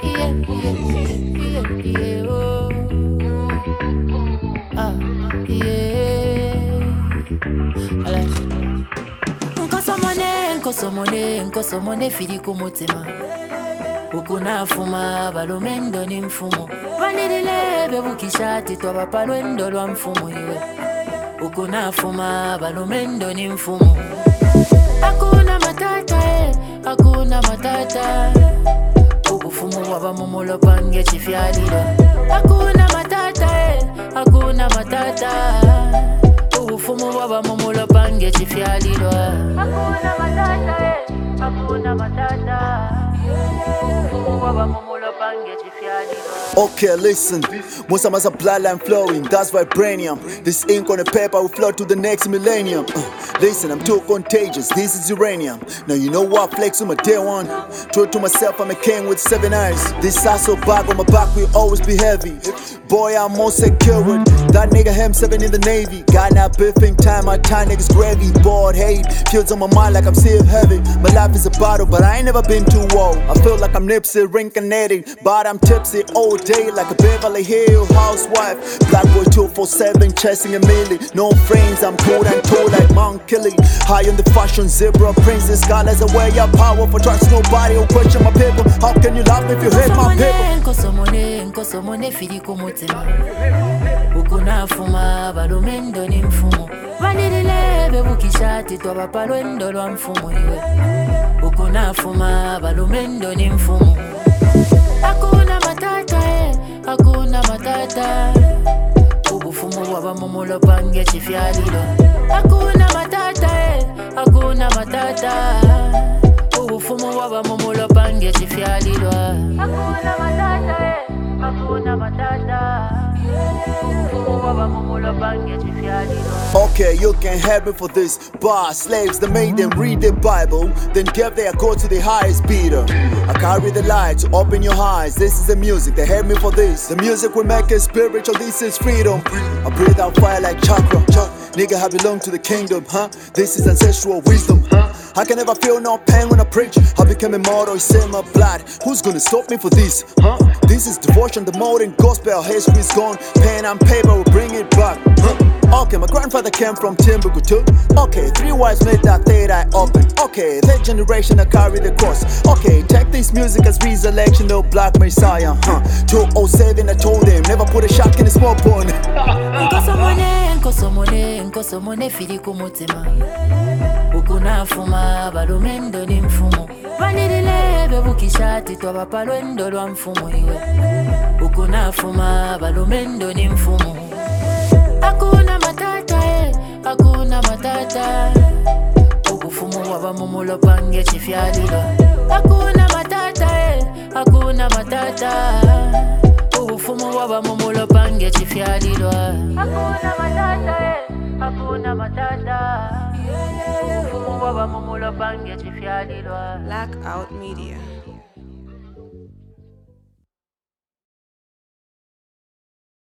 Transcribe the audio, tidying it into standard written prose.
yeah, oh. Yeah. Nkosomone fidi kumutima. Ukuna fuma balumendo ni mfumo. Vanilile bebukishati twa palwendo lwa mfumo iwe. Ukuna fuma balumendo ni mfumo. Hakuna matata. Ufumo waba mumulo pange chifyalilo. Hakuna matata. Ufumo waba mumulo pange chifyalilo. Hakuna matata. Ufumo waba mumulo pange chifyalilo. Okay, listen. Most of us are bloodline flowing, that's vibranium. This ink on the paper will flow to the next millennium. Listen, I'm too contagious, this is uranium. Now you know what, flex on my day one. True to myself, I'm a king with 7 eyes. This sasso bag on my back will always be heavy. Boy, I'm more secure with that nigga M7 in the Navy. Got now biffing time, my time niggas gravy. Bored hate, feels on my mind like I'm still heavy. My life is a battle, but I ain't never been too old. I feel like I'm Nipsey reincarnating, but I'm tipsy all day like a Beverly Hills housewife. Black boy 247 chasing a milli. No frames, I'm cold and tall like Mount Killy. High on the fashion zebra, princess scholars away your power for trust nobody will question my paper. How can you laugh if you hate my paper? Nkosomone fidi kumutima. Ukuna fuma balumendo ni mfumo. Vanilile bebukishati twa palwendo lwa mfumo iwe. Ukuna fuma balumendo ni mfumo. Hakuna matata. Ufumo waba mumulo pange chifyalilo. Hakuna matata. Ufumo waba mumulo pange chifyalilo. Hakuna matata. Ufumo waba mumulo pange chifyalilo. Okay, you can help me for this. Bar slaves that made them read the Bible, then gave their go to the highest bidder. I carry the light to open your eyes. This is the music, they help me for this. The music will make it spiritual, this is freedom. I breathe out fire like chakra. Nigga, I belong to the kingdom, huh? This is ancestral wisdom, huh? I can never feel no pain when I preach. I became immortal, it's in my blood. Who's gonna stop me for this, huh? This is devotion, the modern gospel. History's gone, pen and paper will bring it back, huh? Okay, my grandfather came from Timbuktu. Okay, 3 wise made that third eye open. Okay, that generation I carry the cross. Okay, take this music as resurrection, no black messiah, huh? 207 I told them, never put a shock in a small point. Nkosomone fidi kumutima. Ukuna fuma balumendo ni mfumo. Vanilile bebukishati twa palwendo lwa mfumo iwe. Ukuna fuma balumendo ni mfumo. Hakuna matata. Ufumo waba mumulo pange chifyalilo. Hakuna matata. Ufumo waba mumulo pange chifyalilo. Hakuna matata. Ufumo waba mumulo pange chifyalilo. Blackout Media.